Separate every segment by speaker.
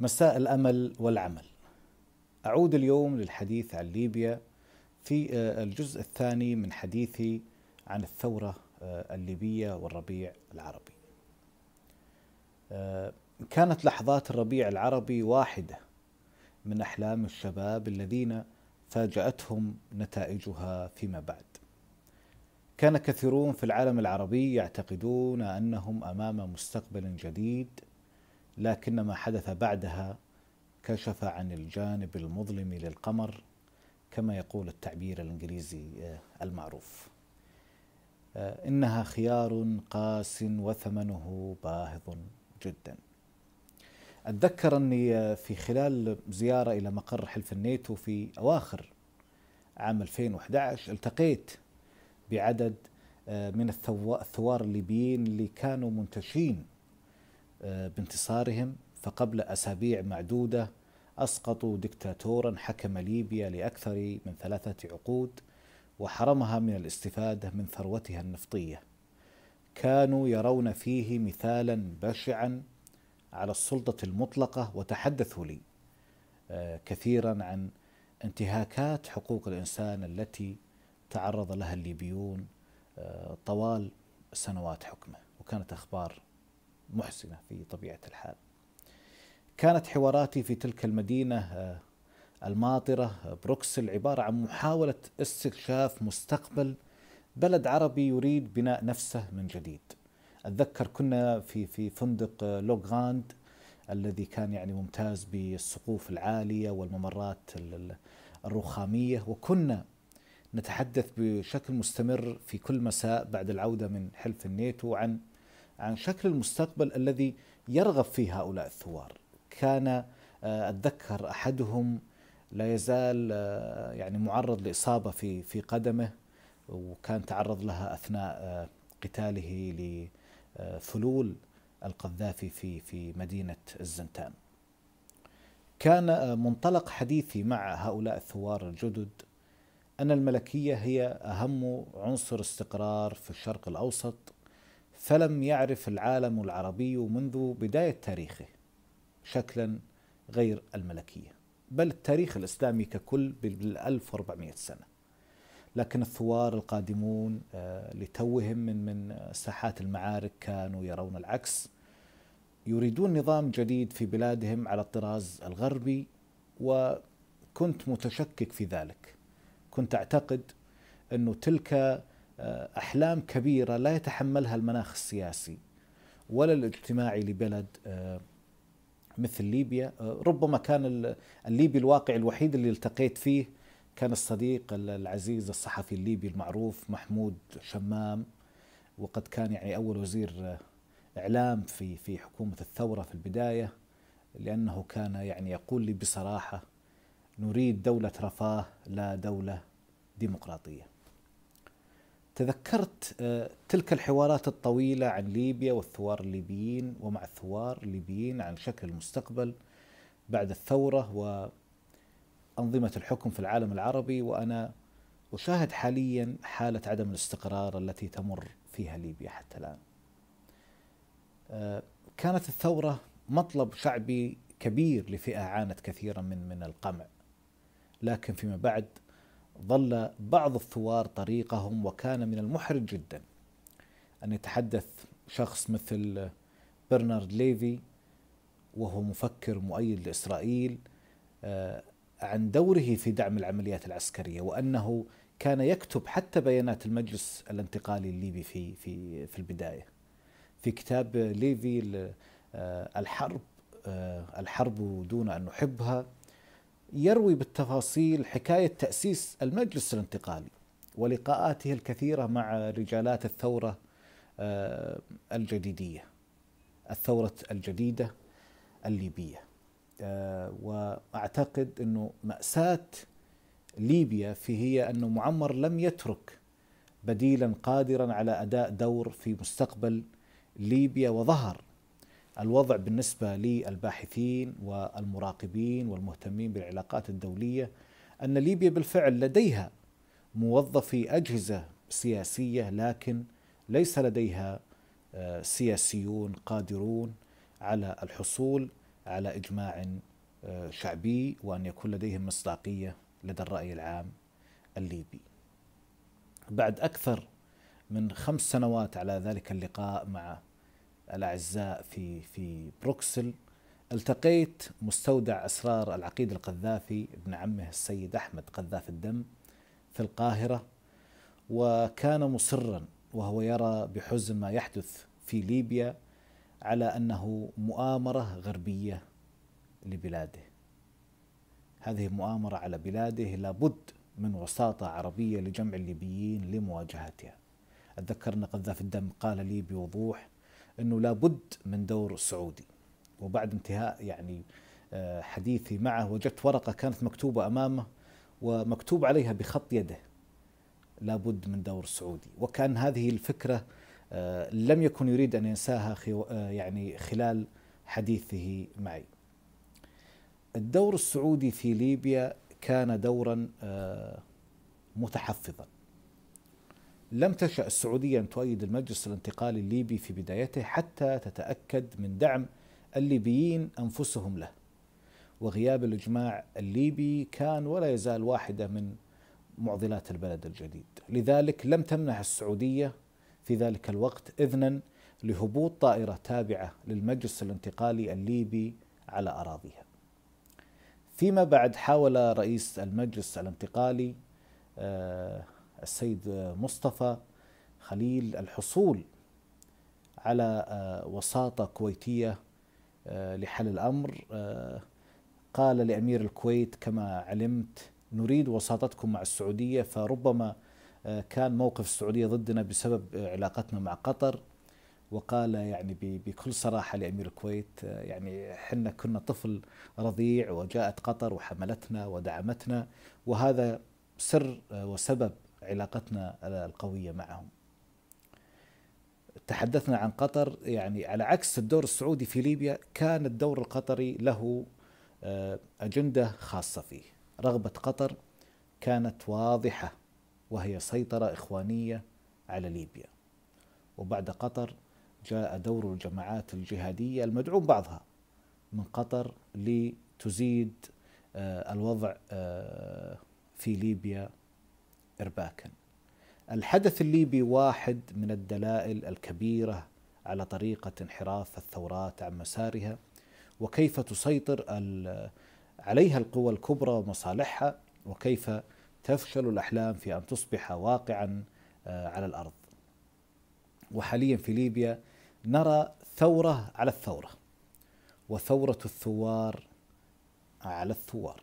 Speaker 1: مساء الأمل والعمل. أعود اليوم للحديث عن ليبيا في الجزء الثاني من حديثي عن الثورة الليبية والربيع العربي. كانت لحظات الربيع العربي واحدة من أحلام الشباب الذين فاجأتهم نتائجها فيما بعد. كان كثيرون في العالم العربي يعتقدون أنهم أمام مستقبل جديد، لكن ما حدث بعدها كشف عن الجانب المظلم للقمر، كما يقول التعبير الإنجليزي المعروف. إنها خيار قاس وثمنه باهظ جدا. أتذكر أني في خلال زيارة إلى مقر حلف الناتو في أواخر عام 2011 التقيت بعدد من الثوار الليبيين اللي كانوا منتشين بانتصارهم، فقبل أسابيع معدودة أسقطوا دكتاتورا حكم ليبيا لأكثر من 3 عقود وحرمها من الاستفادة من ثروتها النفطية. كانوا يرون فيه مثالا بشعا على السلطة المطلقة، وتحدثوا لي كثيرا عن انتهاكات حقوق الإنسان التي تعرض لها الليبيون طوال سنوات حكمه، وكانت أخبار محزنة في طبيعة الحال. كانت حواراتي في تلك المدينة الماطرة بروكسل عبارة عن محاولة استكشاف مستقبل بلد عربي يريد بناء نفسه من جديد. أتذكر كنا في فندق لوغراند الذي كان يعني ممتاز بالسقوف العالية والممرات الرخامية، وكنا نتحدث بشكل مستمر في كل مساء بعد العودة من حلف الناتو عن شكل المستقبل الذي يرغب فيه هؤلاء الثوار. كان أتذكر أحدهم لا يزال يعني معرض لإصابة في قدمه، وكان تعرض لها أثناء قتاله لفلول القذافي في مدينة الزنتان. كان منطلق حديثي مع هؤلاء الثوار الجدد أن الملكية هي أهم عنصر استقرار في الشرق الأوسط، فلم يعرف العالم العربي منذ بداية تاريخه شكلا غير الملكية، بل التاريخ الإسلامي ككل بال1400 سنة. لكن الثوار القادمون لتوهم من ساحات المعارك كانوا يرون العكس، يريدون نظام جديد في بلادهم على الطراز الغربي، وكنت متشكك في ذلك. كنت أعتقد أنه تلك أحلام كبيرة لا يتحملها المناخ السياسي ولا الاجتماعي لبلد مثل ليبيا. ربما كان الليبي الواقع الوحيد اللي التقيت فيه كان الصديق العزيز الصحفي الليبي المعروف محمود شمام، وقد كان يعني أول وزير إعلام في حكومة الثورة في البداية، لأنه كان يعني يقول لي بصراحة: نريد دولة رفاه لا دولة ديمقراطية. تذكرت تلك الحوارات الطويلة عن ليبيا والثوار الليبيين، ومع الثوار الليبيين عن شكل المستقبل بعد الثورة وأنظمة الحكم في العالم العربي، وأنا أشاهد حاليا حالة عدم الاستقرار التي تمر فيها ليبيا حتى الآن. كانت الثورة مطلب شعبي كبير لفئة عانت كثيرا من القمع، لكن فيما بعد ظل بعض الثوار طريقهم، وكان من المحرج جدا أن يتحدث شخص مثل برنارد ليفي، وهو مفكر مؤيد لإسرائيل، عن دوره في دعم العمليات العسكرية، وأنه كان يكتب حتى بيانات المجلس الانتقالي الليبي في البداية. في كتاب ليفي الحرب دون أن نحبها يروي بالتفاصيل حكاية تأسيس المجلس الانتقالي ولقاءاته الكثيرة مع رجالات الثورة الجديدية، الثورة الجديدة الليبية. وأعتقد أنه مأساة ليبيا هي أنه معمر لم يترك بديلا قادرا على أداء دور في مستقبل ليبيا، وظهر الوضع بالنسبة للباحثين والمراقبين والمهتمين بالعلاقات الدولية أن ليبيا بالفعل لديها موظفي أجهزة سياسية، لكن ليس لديها سياسيون قادرون على الحصول على إجماع شعبي، وأن يكون لديهم مصداقية لدى الرأي العام الليبي. بعد أكثر من 5 سنوات على ذلك اللقاء مع الأعزاء في بروكسل، التقيت مستودع أسرار العقيد القذافي ابن عمه السيد أحمد قذاف الدم في القاهرة، وكان مصرا وهو يرى بحزن ما يحدث في ليبيا على أنه مؤامرة غربية لبلاده. هذه مؤامرة على بلاده، لابد من وساطة عربية لجمع الليبيين لمواجهتها. أتذكر أن قذاف الدم قال لي بوضوح أنه لابد من دور سعودي. وبعد انتهاء حديثي معه وجدت ورقة كانت مكتوبة أمامه ومكتوب عليها بخط يده لابد من دور سعودي، وكان هذه الفكرة لم يكن يريد أن ينساها خلال حديثه معي. الدور السعودي في ليبيا كان دورا متحفظا. لم تشأ السعودية أن تؤيد المجلس الانتقالي الليبي في بدايته حتى تتأكد من دعم الليبيين أنفسهم له، وغياب الإجماع الليبي كان ولا يزال واحدة من معضلات البلد الجديد. لذلك لم تمنح السعودية في ذلك الوقت إذنا لهبوط طائرة تابعة للمجلس الانتقالي الليبي على أراضيها. فيما بعد حاول رئيس المجلس الانتقالي السيد مصطفى خليل الحصول على وساطة كويتية لحل الأمر. قال لأمير الكويت: كما علمت نريد وساطتكم مع السعودية. فربما كان موقف السعودية ضدنا بسبب علاقتنا مع قطر. وقال بكل صراحة لأمير الكويت: حنا كنا طفل رضيع وجاءت قطر وحملتنا ودعمتنا، وهذا سر وسبب علاقتنا القوية معهم. تحدثنا عن قطر، على عكس الدور السعودي في ليبيا كان الدور القطري له أجندة خاصة فيه. رغبة قطر كانت واضحة، وهي سيطرة إخوانية على ليبيا. وبعد قطر جاء دور الجماعات الجهادية المدعوم بعضها من قطر لتزيد الوضع في ليبيا إرباكا. الحدث الليبي واحد من الدلائل الكبيرة على طريقة انحراف الثورات عن مسارها، وكيف تسيطر عليها القوى الكبرى ومصالحها، وكيف تفشل الأحلام في أن تصبح واقعا على الأرض. وحاليا في ليبيا نرى ثورة على الثورة، وثورة الثوار على الثوار.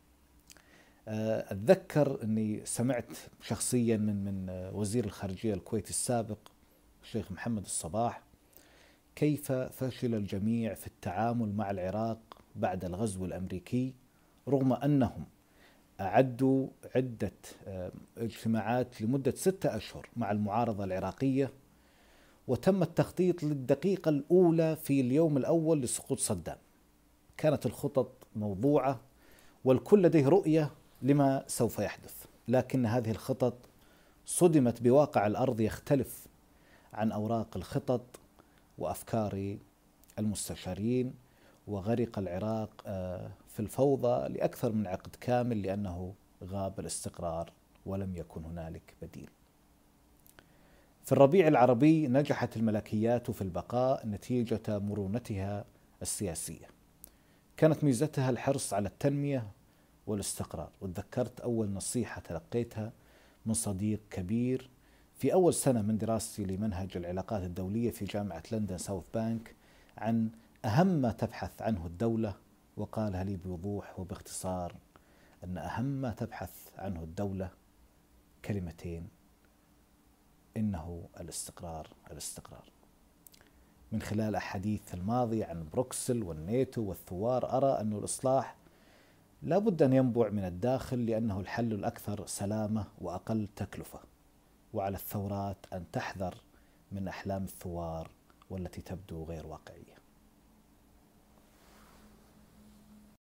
Speaker 1: أتذكر أني سمعت شخصيا من وزير الخارجية الكويتي السابق الشيخ محمد الصباح كيف فشل الجميع في التعامل مع العراق بعد الغزو الأمريكي، رغم أنهم أعدوا عدة اجتماعات لمدة 6 أشهر مع المعارضة العراقية، وتم التخطيط للدقيقة الأولى في اليوم الأول لسقوط صدام. كانت الخطط موضوعة والكل لديه رؤية لما سوف يحدث، لكن هذه الخطط صدمت بواقع الأرض يختلف عن أوراق الخطط وأفكار المستشارين، وغرق العراق في الفوضى لأكثر من عقد كامل، لأنه غاب الاستقرار ولم يكن هنالك بديل. في الربيع العربي نجحت الملكيات في البقاء نتيجة مرونتها السياسية. كانت ميزتها الحرص على التنمية والاستقرار. وتذكرت أول نصيحة تلقيتها من صديق كبير في أول سنة من دراستي لمنهج العلاقات الدولية في جامعة لندن ساوث بانك عن أهم ما تبحث عنه الدولة، وقالها لي بوضوح وباختصار أن أهم ما تبحث عنه الدولة كلمتين: إنه الاستقرار. الاستقرار. من خلال أحاديث الماضي عن بروكسل والناتو والثوار أرى أن الإصلاح لا بد أن ينبع من الداخل، لأنه الحل الأكثر سلامة وأقل تكلفة. وعلى الثورات أن تحذر من أحلام الثوار والتي تبدو غير واقعية.